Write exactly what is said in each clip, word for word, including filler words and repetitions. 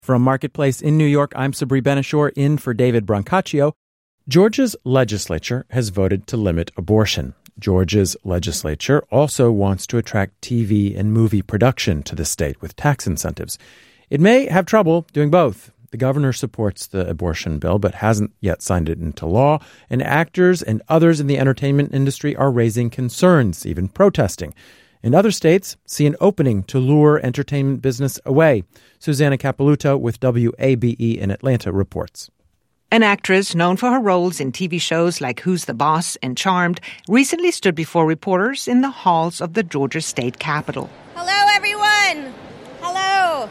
From Marketplace in New York, I'm Sabri Ben-Achour, in for David Brancaccio. Georgia's legislature has voted to limit abortion. Georgia's legislature also wants to attract T V and movie production to the state with tax incentives. It may have trouble doing both. The governor supports the abortion bill but hasn't yet signed it into law, and actors and others in the entertainment industry are raising concerns, even protesting. And other states see an opening to lure entertainment business away. Susanna Capilouto with W A B E in Atlanta reports. An actress known for her roles in T V shows like Who's the Boss and Charmed recently stood before reporters in the halls of the Georgia state capitol. Hello, everyone. Hello.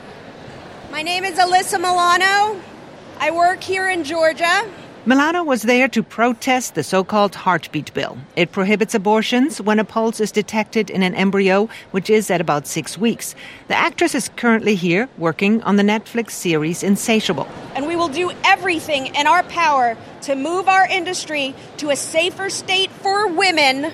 My name is Alyssa Milano. I work here in Georgia. Milano was there to protest the so-called heartbeat bill. It prohibits abortions when a pulse is detected in an embryo, which is at about six weeks. The actress is currently here working on the Netflix series Insatiable. And we will do everything in our power to move our industry to a safer state for women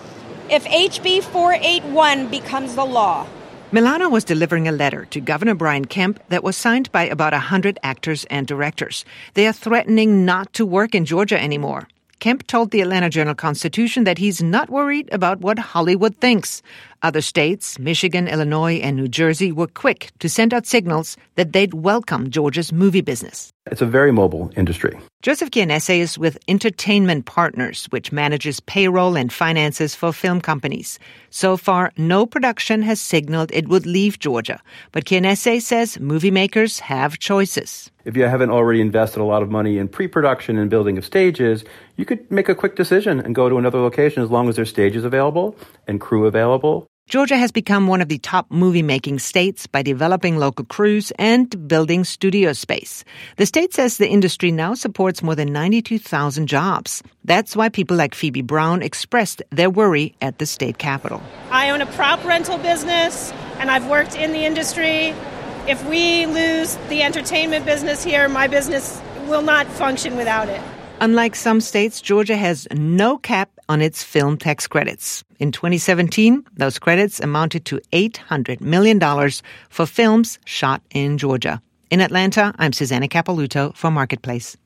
if H B four eighty-one becomes the law. Milano was delivering a letter to Governor Brian Kemp that was signed by about one hundred actors and directors. They are threatening not to work in Georgia anymore. Kemp told the Atlanta Journal-Constitution that he's not worried about what Hollywood thinks. Other states, Michigan, Illinois, and New Jersey, were quick to send out signals that they'd welcome Georgia's movie business. It's a very mobile industry. Joseph Chianese is with Entertainment Partners, which manages payroll and finances for film companies. So far, no production has signaled it would leave Georgia. But Chianese says movie makers have choices. If you haven't already invested a lot of money in pre-production and building of stages, you could make a quick decision and go to another location as long as there's stages available and crew available. Georgia has become one of the top movie-making states by developing local crews and building studio space. The state says the industry now supports more than ninety-two thousand jobs. That's why people like Phoebe Brown expressed their worry at the state capitol. I own a prop rental business, and I've worked in the industry. If we lose the entertainment business here, my business will not function without it. Unlike some states, Georgia has no cap on its film tax credits. In twenty seventeen, those credits amounted to eight hundred million dollars for films shot in Georgia. In Atlanta, I'm Susanna Capilouto for Marketplace.